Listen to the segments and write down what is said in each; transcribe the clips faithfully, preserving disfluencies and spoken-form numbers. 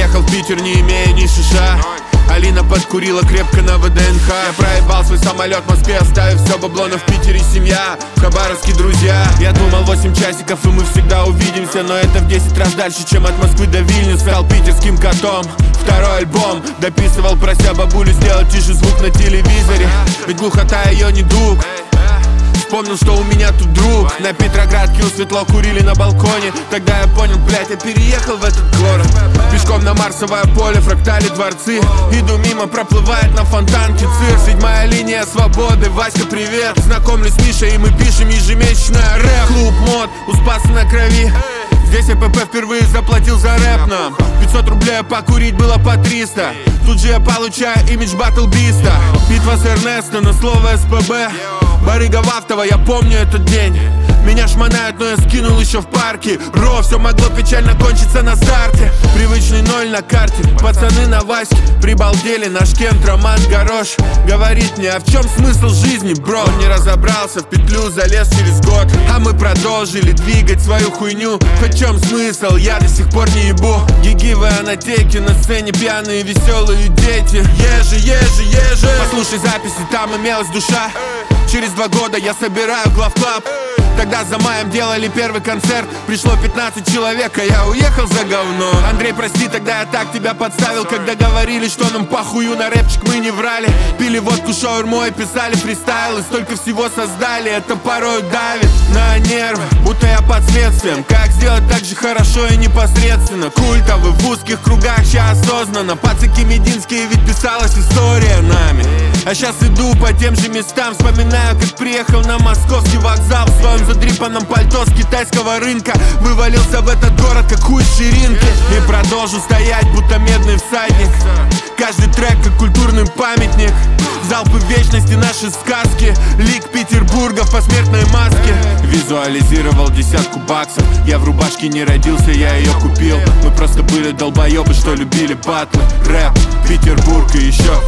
Приехал в Питер, не имея ни шиша. Алина подкурила крепко на ВДНХ. Я проебал свой самолет в Москве, оставив все бабло, но в Питере семья, в Хабаровске друзья. Я думал восемь часиков и мы всегда увидимся, но это в десять раз дальше, чем от Москвы до Вильнюса. Стал питерским котом, второй альбом дописывал, прося бабулю сделать тише звук на телевизоре. Ведь глухота ее недуг. Вспомнил, что у меня тут друг. На Петроградке у светло курили на балконе. Тогда я понял, блять, я переехал в этот город. Пешком на Марсовое поле, фрактали дворцы. Иду мимо, проплывает на фонтанке цирк. Седьмая линия свободы, Васька, привет. Знакомлюсь с Мишей, и мы пишем ежемесячное рэп. Клуб мод, у Спаса на крови. Здесь ЭПП впервые заплатил за рэп нам. Пятьсот рублей, покурить было по триста. Тут же я получаю имидж батлбиста. Битва с Эрнесто, но слово СПБ. Барыга Вахтова, я помню этот день. Меня шмонают, но я скинул еще в парке. Ро, все могло печально кончиться на старте. Привычный ноль на карте, пацаны на Ваське прибалдели, наш Кент, Роман Горош говорит мне, а в чем смысл жизни, бро? Он не разобрался, в петлю залез через год. А мы продолжили двигать свою хуйню. Хоть в чем смысл, я до сих пор не ебу. Гиги в анатеке, на сцене пьяные веселые дети. Ежи, ежи, ежи. Послушай записи, там имелась душа. Через два года я собираю главклаб. Тогда за маем делали первый концерт. Пришло пятнадцать человек, а я уехал за говно. Андрей, прости, тогда я так тебя подставил. Когда говорили, что нам похую на рэпчик, мы не врали. Пили водку шаурмой, писали фристайлы. Столько всего создали, это порой давит на нервы, будто я под следствием. Как сделать так же хорошо и непосредственно? Культовый в узких кругах, ща осознанно. Пацаки мединские, ведь писалась история нами. А сейчас иду по тем же местам, вспоминаю, как приехал на московский вокзал. В своем задрипанном пальто с китайского рынка вывалился в этот город, как хуй с ширинки. И продолжу стоять, будто медный всадник. Каждый трек, как культурный памятник. Залпы вечности, наши сказки. Лик Петербурга в посмертной маске. Визуализировал десятку баксов. Я в рубашке не родился, я ее купил. Мы просто были долбоебы, что любили батлы. Рэп, Петербург и еще.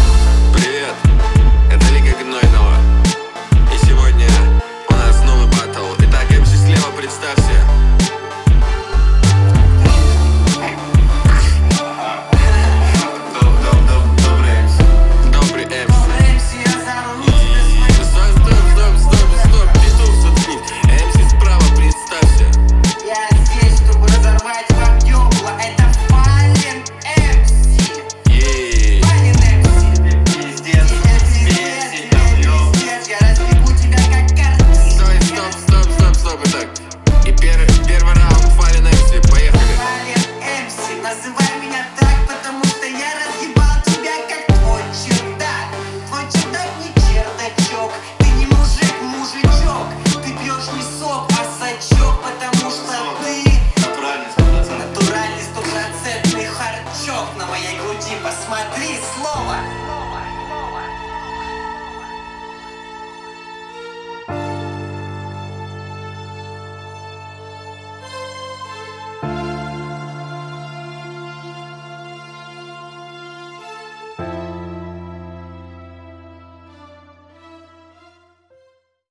Привет, это Лига Гнойного. И сегодня у нас новый баттл. Итак, эм си слева, представься. Добрый эм си. Добрый эм си. Стоп, стоп, стоп, стоп, стоп, пиздуй, заткни. эм си справа, представься. Я здесь, чтобы разорвать вам ёбла. Это Фален эм си. Ей. Фален эм си. Пиздец, пиздец, я разбегу тебя как картин. Стой, стоп, стоп, стоп, стоп. Итак, и первый, первый раунд Фален эм си, поехали. Фален эм си, называй меня так, потому что я разъебал тебя как твой чердак. Твой чердак не чердачок, ты не мужик, мужичок. Ты пьешь не сок, а сачок, потому что ты натуральный стопроцентный харчок. На моей груди посмотри слово